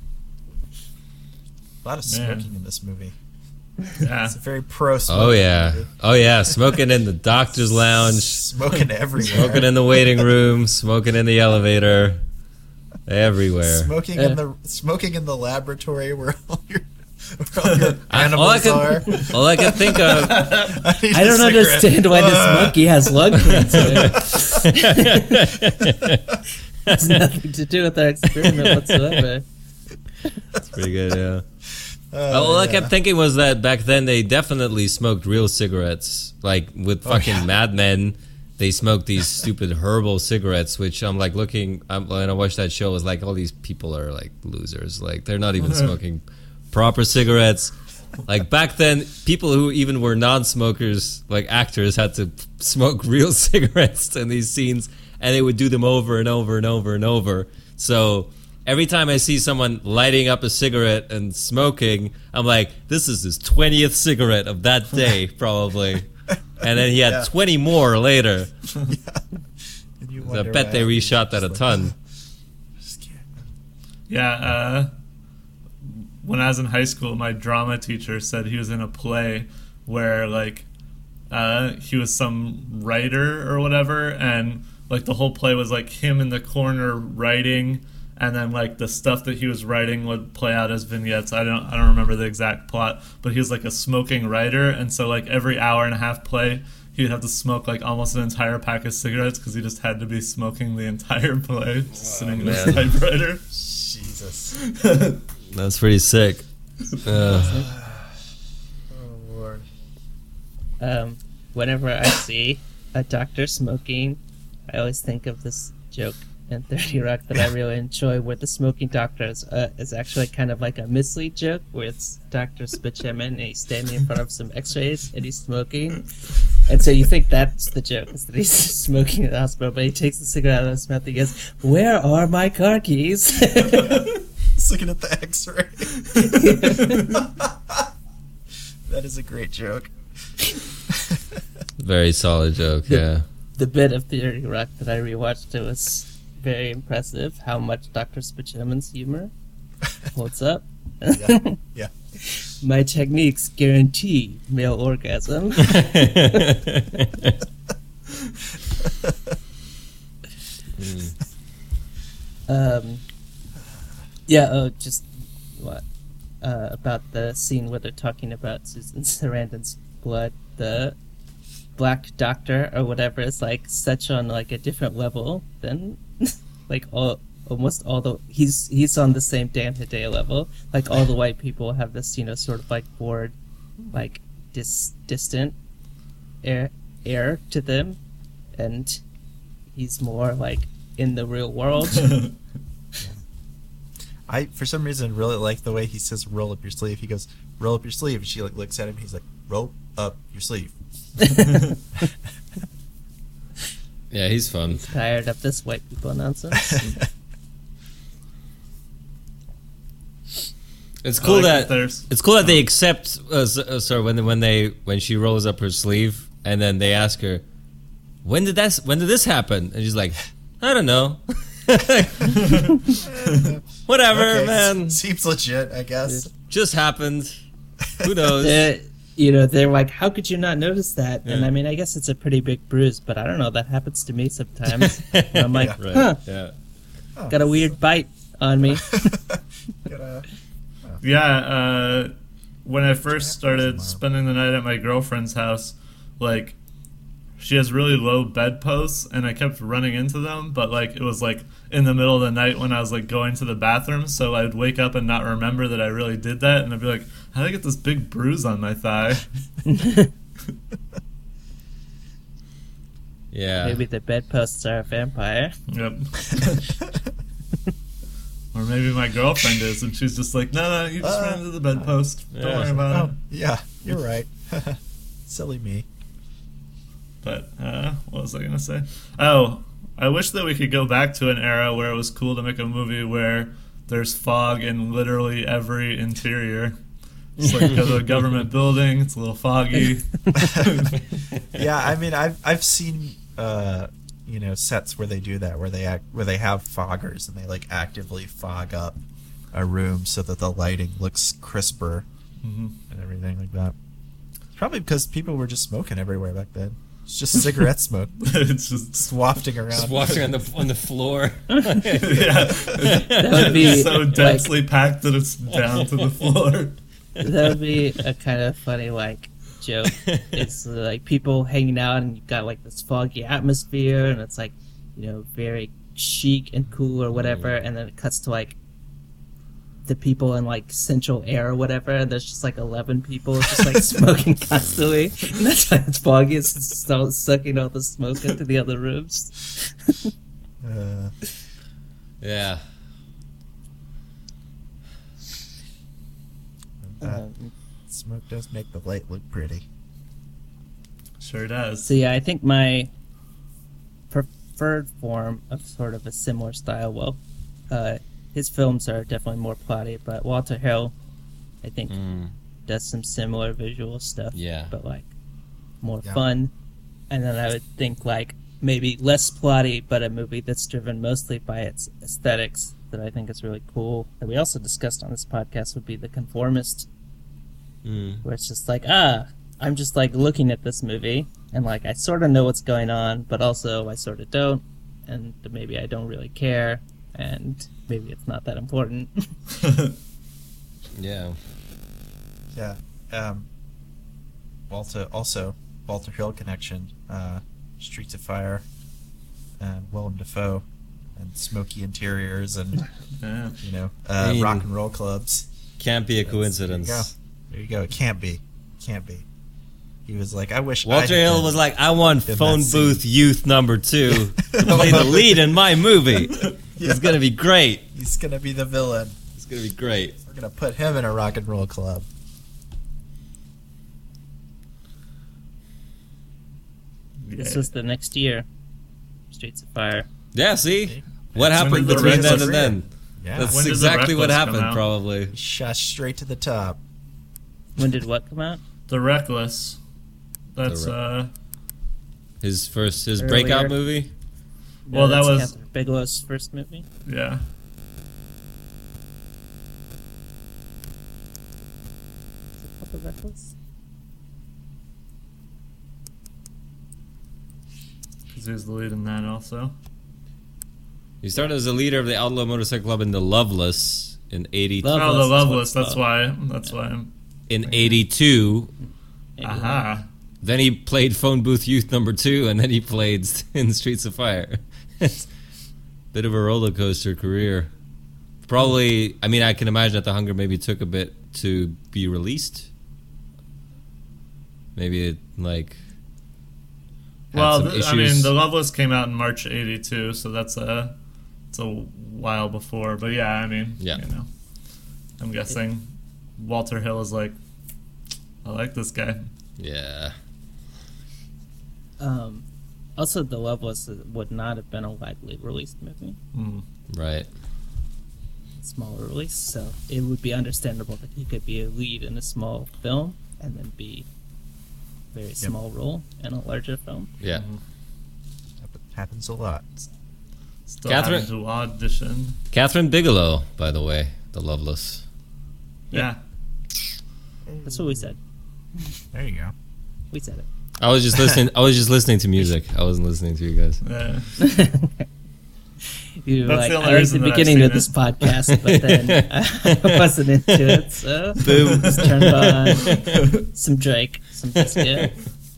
A lot of smoking in this movie. Yeah. It's a very pro smoking Oh yeah. movie. Oh yeah. Smoking in the doctor's lounge. Smoking everywhere. Smoking in the waiting room, smoking in the elevator, everywhere. Smoking in the laboratory where all your animals are. All I can think of. I don't understand why this monkey has lung cancer. Has nothing to do with our experiment whatsoever. It's pretty good, yeah. All I kept thinking was that back then they definitely smoked real cigarettes. Like with fucking Mad Men, they smoked these stupid herbal cigarettes, which I'm like when I watched that show, it was like all these people are like losers. Like they're not even smoking proper cigarettes. Like back then, people who even were non-smokers, like actors, had to smoke real cigarettes in these scenes, and they would do them over and over and over and over. So every time I see someone lighting up a cigarette and smoking, I'm like, this is his 20th cigarette of that day, probably. And then he had 20 more later. And you I wonder bet why they everybody's reshot that a just ton. just can't. Yeah, when I was in high school, my drama teacher said he was in a play where, like, he was some writer or whatever, and, like, the whole play was, like, him in the corner writing, and then, like, the stuff that he was writing would play out as vignettes. I don't remember the exact plot, but he was, like, a smoking writer, and so, like, every hour and a half play, he'd have to smoke, like, almost an entire pack of cigarettes because he just had to be smoking the entire play, just sitting in his man. typewriter. Jesus. That's pretty sick. Oh, Lord. Whenever I see a doctor smoking, I always think of this joke in 30 Rock that I really enjoy, where the smoking doctor is actually kind of like a mislead joke, where it's Dr. Spitcheman and he's standing in front of some x-rays and he's smoking. And so you think that's the joke, is that he's smoking in the hospital, but he takes the cigarette out of his mouth and he goes, "Where are my car keys?" Just looking at the X-ray. That is a great joke. Very solid joke, yeah. The bit of 30 Rock that I rewatched, it was very impressive how much Dr. Spitcheman's humor holds up. Yeah. My techniques guarantee male orgasm. Just what about the scene where they're talking about Susan Sarandon's blood. The Black Doctor or whatever is like such on like a different level than like almost all the he's on the same Dan Hedaya level. Like all the white people have this, sort of like bored, like distant air to them, and he's more like in the real world. I, for some reason, really like the way he says "roll up your sleeve." He goes, "Roll up your sleeve," and she like looks at him. He's like, "Roll up your sleeve." Yeah, he's fun. Tired of this white people nonsense. It's cool like that they accept. Sorry, when she rolls up her sleeve and then they ask her, when did this happen? And she's like, I don't know. Whatever, Okay, man. Seems legit, I guess. Just happened. Who knows? They're like, how could you not notice that? Yeah. And I mean, I guess it's a pretty big bruise, but I don't know. That happens to me sometimes. And I'm like, Right. huh, Yeah. got a weird bite on me. Yeah, when I first started spending the night at my girlfriend's house, like, she has really low bedposts, and I kept running into them, but, like, it was, like, in the middle of the night when I was, like, going to the bathroom, so I'd wake up and not remember that I really did that, and I'd be like, how did I get this big bruise on my thigh? Yeah. Maybe the bedposts are a vampire. Yep. Or maybe my girlfriend is, and she's just like, no, you just ran into the bedpost. Don't Yeah. worry about it. Yeah, you're right. Silly me. But, what was I going to say? Oh, I wish that we could go back to an era where it was cool to make a movie where there's fog in literally every interior. It's like go to a government building, it's a little foggy. Yeah, I mean, I've seen sets where they do that, where they have foggers and they like actively fog up a room so that the lighting looks crisper and everything like that. Probably because people were just smoking everywhere back then. It's just cigarette smoke. It's just wafting around. Just walking on the floor. yeah, That would be it's so like- densely packed that it's down to the floor. That would be a kind of funny, like, joke. It's like people hanging out and you've got like this foggy atmosphere and it's like, very chic and cool or whatever, and then it cuts to like the people in like central air or whatever, and there's just like 11 people just like smoking constantly, and that's why it's foggy. It's just sucking all the smoke into the other rooms. Yeah. Smoke does make the light look pretty. Sure does. So yeah, I think my preferred form of sort of a similar style, well, his films are definitely more plotty, but Walter Hill, I think, does some similar visual stuff, Yeah. but like more Yeah. fun. And then I would think like maybe less plotty, but a movie that's driven mostly by its aesthetics that I think is really cool, that we also discussed on this podcast, would be The Conformist, where it's just like, I'm just like looking at this movie and like I sort of know what's going on, but also I sort of don't, and maybe I don't really care, and maybe it's not that important. Yeah. Yeah. Walter Hill connection, Streets of Fire, and Willem Dafoe, and smoky interiors, and Yeah. I mean, rock and roll clubs. Can't be a There coincidence. you go. It can't be. He was like, I wish Walter I had Hill been was like, I want in phone that scene." booth youth number 2 to play the lead in my movie. It's gonna be great. He's gonna be the villain. It's gonna be great. We're gonna put him in a rock and roll club. This was the next year, Streets of Fire. Yeah, see? What When happened did The between then Reckless- and then? Yeah. That's When did The exactly what Reckless come happened, out? probably. He shot straight to the top. When did what come out? The Reckless. That's, His Earlier. breakout movie? Well, that that's was- Catherine Bigelow's first movie. yeah. The Reckless? Because he was the lead in that also. He started as a leader of the Outlaw Motorcycle Club in The Loveless in 82. Loveless. Oh, the is Loveless. what's That's why. That's why I'm. In 82. Aha. Then he played Phone Booth Youth number 2, and then he played in Streets of Fire. It's bit of a roller coaster career. Probably, I mean, I can imagine that The Hunger maybe took a bit to be released. Maybe it, like, had Well, some issues. I mean, The Loveless came out in March '82, so it's a while before. But yeah, I mean, Yeah. you know, I'm guessing Walter Hill is like, I like this guy. Yeah. Also, The Loveless would not have been a widely released movie. Mm. Right. Smaller release, so it would be understandable that he could be a lead in a small film and then be a very small role in a larger film. Yeah. Happens a lot. Still Catherine- having to audition. Catherine Bigelow, by the way, The Loveless. Yeah. That's what we said. There you go. We said it. I was just listening. I was just listening to music. I wasn't listening to you guys. Yeah. You were That's like, the only I like reason the that I've beginning seen of this podcast, but then I wasn't into it, so Boom. just turned on some Drake, some Biscuit.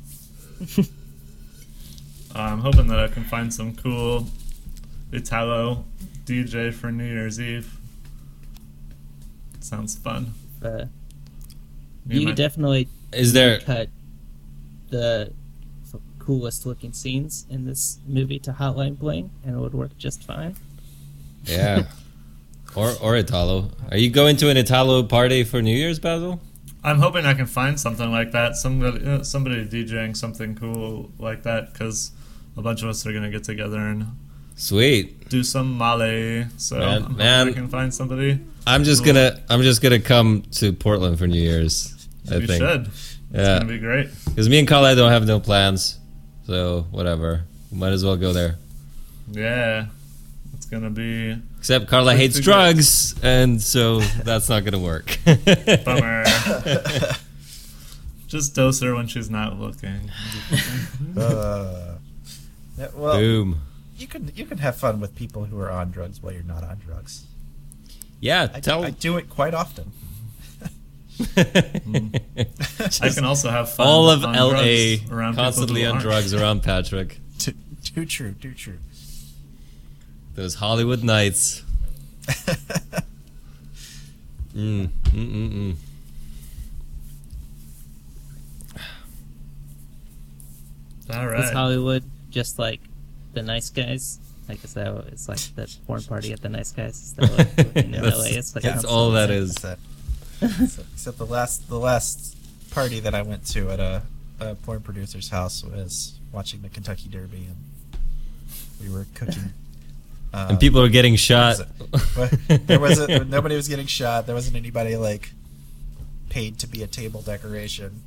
I'm hoping that I can find some cool Italo DJ for New Year's Eve. Sounds fun. But Me and you my- could definitely Is there? cut the coolest looking scenes in this movie to Hotline Bling, and it would work just fine. Yeah. Or Italo. Are you going to an Italo party for New Year's, Basil? I'm hoping I can find something like that. Somebody DJing something cool like that, because a bunch of us are gonna get together and Sweet. do some male. So Man, I'm hoping man. I can find somebody. I'm just gonna come to Portland for New Year's. I You think. should. It's Yeah. gonna be great. Because me and Carla don't have no plans, so whatever. Might as well go there. Yeah, it's gonna be Except Carla Let's hates do drugs, and so that's not gonna work. bummer. Just dose her when she's not looking. Yeah, well, Boom. you can have fun with people who are on drugs while you're not on drugs. Yeah, I tell. do it quite often. I can also have fun. All of on LA drugs around constantly people who on aren't. drugs around Patrick. Too true. Too true. Those Hollywood nights. Mm. All Is right. Hollywood just like the Nice Guys? Like, is that what, it's like the porn party at the Nice Guys? Is that what in LA is? Like, That's all that is. That's it. Except the last party that I went to at a porn producer's house was watching the Kentucky Derby, and we were cooking. And people are getting shot. There wasn't nobody was getting shot. There wasn't anybody like paid to be a table decoration.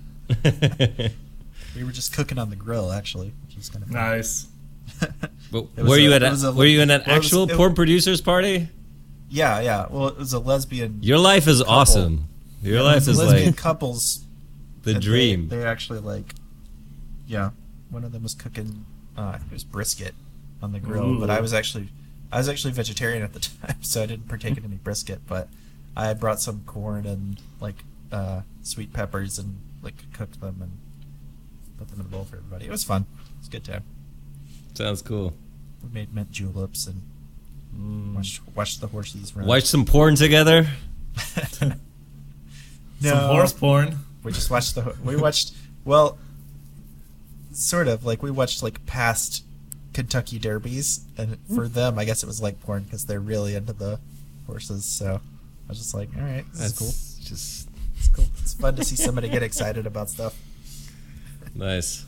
We were just cooking on the grill, actually, which was kind of fun. Nice. But It was were you a- at it was a- were you in an well, it was- actual it- porn producers party? Yeah. Well, it was a lesbian. Your life is couple. awesome. Your Yeah, life it was is lesbian like couples. the and dream. They actually like, yeah. One of them was cooking. It was brisket on the grill, but Ooh. I was actually vegetarian at the time, so I didn't partake in any brisket. But I brought some corn and like sweet peppers and like cooked them and put them in a bowl for everybody. It was fun. It was a good time. Sounds cool. We made mint juleps and watched the horses run. Watch some porn together. Some horse porn. We just watched we watched, well, sort of, like, we watched, like, past Kentucky derbies, and for them, I guess it was like porn, because they're really into the horses, so I was just like, alright, this is cool. Just It's cool. It's fun to see somebody get excited about stuff. nice.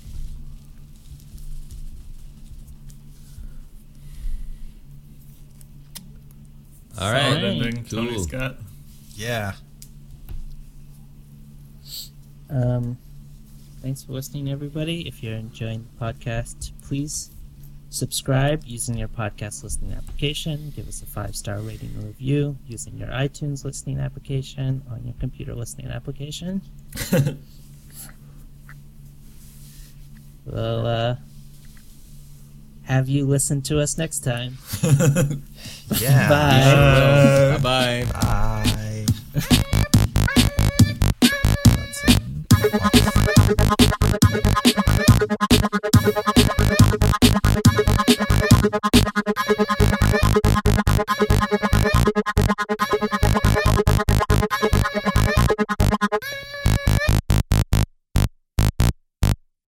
All Solid right. ending, Tony Cool. Scott. Yeah. Thanks for listening, everybody. If you're enjoying the podcast, please Subscribe using your podcast listening application. Give us a 5-star rating and review using your iTunes listening application on your computer listening application. We'll have you listen to us next time. Yeah. Bye. Bye. Bye. That's it.